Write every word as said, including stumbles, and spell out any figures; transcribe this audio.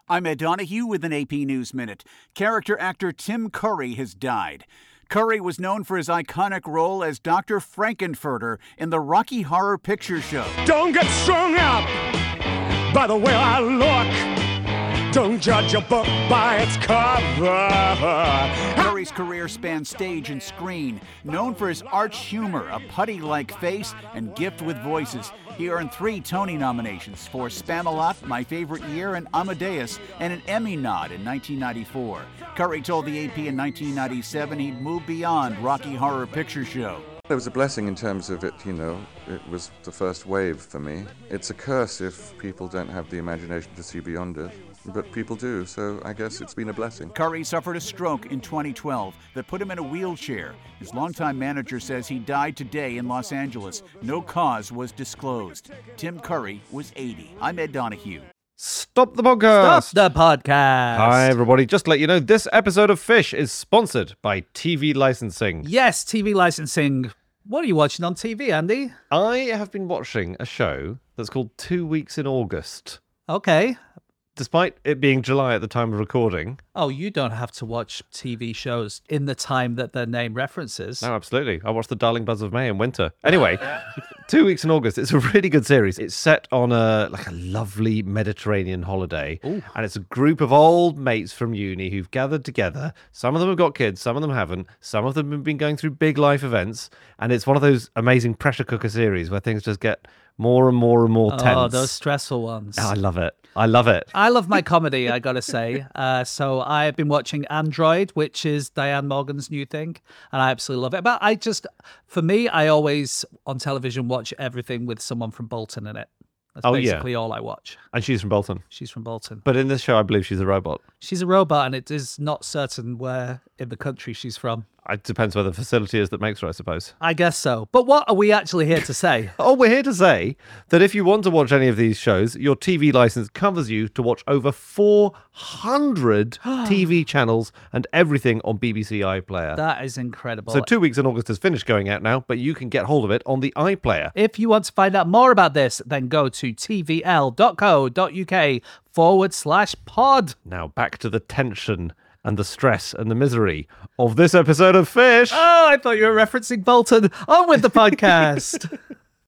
I'm Ed Donahue with an A P News Minute. Character actor Tim Curry has died. Curry was known for his iconic role as Doctor Frankenfurter in the Rocky Horror Picture Show. Don't get strung up by the way I look. Don't judge a book by its cover. Curry's career spanned stage and screen. Known for his arch humor, a putty-like face, and gift with voices, he earned three Tony nominations for Spamalot, My Favorite Year, and Amadeus, and an Emmy nod in nineteen ninety-four. Curry told the A P in nineteen ninety-seven he'd moved beyond Rocky Horror Picture Show. It was a blessing in terms of it, you know, it was the first wave for me. It's a curse if people don't have the imagination to see beyond it, but people do, so I guess it's been a blessing. Curry suffered a stroke in twenty twelve that put him in a wheelchair. His longtime manager says he died today in Los Angeles. No cause was disclosed. Tim Curry was eighty. I'm Ed Donahue. Stop the podcast! Stop the podcast! Hi, everybody. Just to let you know, this episode of Fish is sponsored by T V licensing. Yes, T V licensing. What are you watching on T V, Andy? I have been watching a show that's called Two Weeks in August. Okay. Despite it being July at the time of recording. Oh, you don't have to watch T V shows in the time that their name references. No, absolutely. I watched The Darling Buzz of May in winter. Anyway, Two Weeks in August. It's a really good series. It's set on a like a lovely Mediterranean holiday. Ooh. And it's a group of old mates from uni who've gathered together. Some of them have got kids, some of them haven't. Some of them have been going through big life events. And it's one of those amazing pressure cooker series where things just get more and more and more tense. Oh, those stressful ones. Oh, I love it. I love it. I love my comedy, I gotta say. Uh, so I've been watching Android, which is Diane Morgan's new thing, and I absolutely love it. But I just, for me, I always, on television, watch everything with someone from Bolton in it. That's Oh, yeah. basically all I watch. And she's from Bolton. She's from Bolton. But in this show, I believe she's a robot. She's a robot, and it is not certain where in the country she's from. It depends where the facility is that makes her, I suppose. I guess so. But what are we actually here to say? Oh, we're here to say that if you want to watch any of these shows, your T V license covers you to watch over four hundred T V channels and everything on B B C iPlayer. That is incredible. So Two Weeks in August is finished going out now, but you can get hold of it on the iPlayer. If you want to find out more about this, then go to tvl.co.uk forward slash pod. Now back to the tension and the stress and the misery of this episode of Fish. Oh, I thought you were referencing Bolton. On with the podcast.